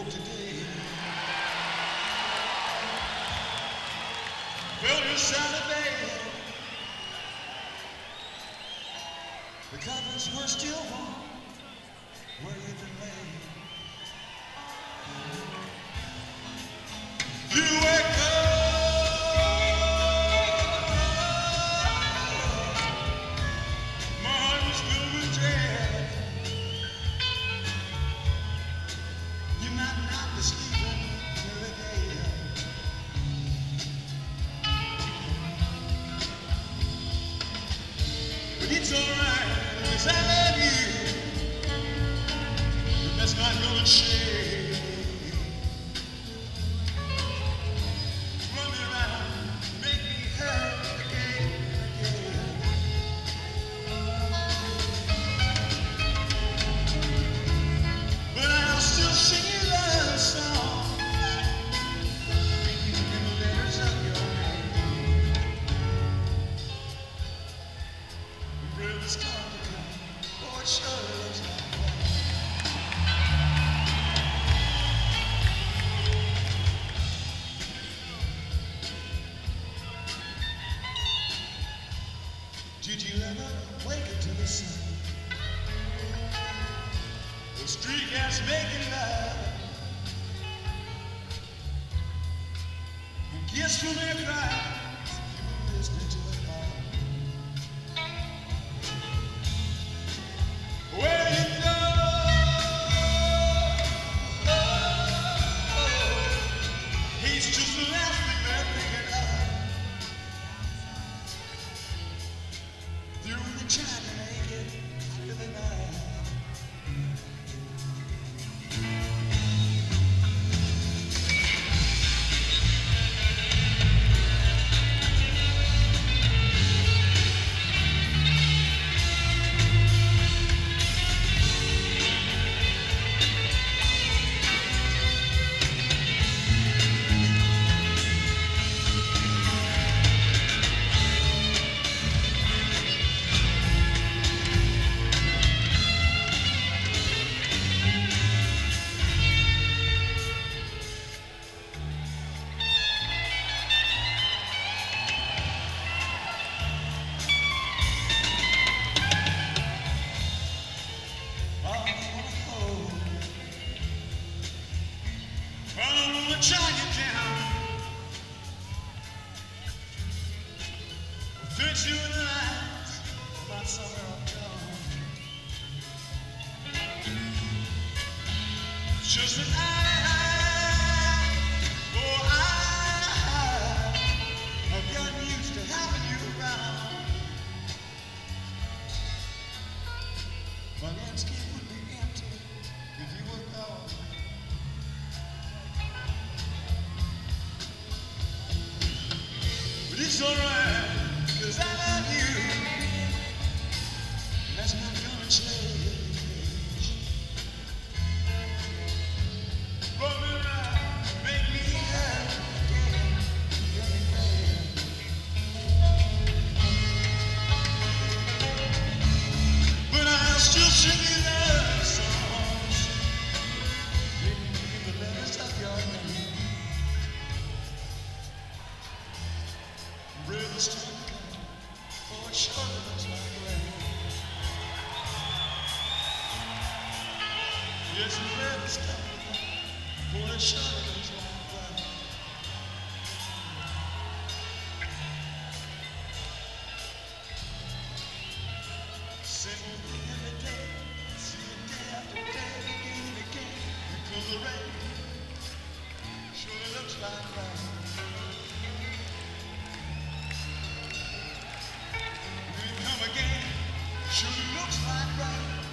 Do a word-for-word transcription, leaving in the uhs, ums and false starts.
woke today. Well, you sounded bad. The covers were still warm where you'd been laid. You wake up, my heart was filled with dread. You might not be sleeping till the day. But it's alright, 'cause I love you. But that's not gonna change. Run me around, make me hurt again and again. But I'll still sing your love song in the letters of your name. Will the storm to come? Oh, it sure looks like that. Did you ever wake up to the sun? The street gas making love and kiss from their cries. You were listening to it all. Where you go? He's just the last thing they're thinking of. Through the China naked through the night. Chinatown, fix you in the lights about somewhere uptown. Just that I, oh I, I've gotten used to having you around. My landscape would be empty if you were gone. But it's alright, 'cause I love you. And that's not gonna change. Run me around, make me happy again, again, again. But I'll still sing you love songs in the letters of your name. Really starting to come, oh, it sure looks like rain. Yes, it's really starting to come, oh, it sure looks like rain. Sing with me every day, see it day after day, again and again. Because the rain surely looks like rain. Again, sure looks like rain.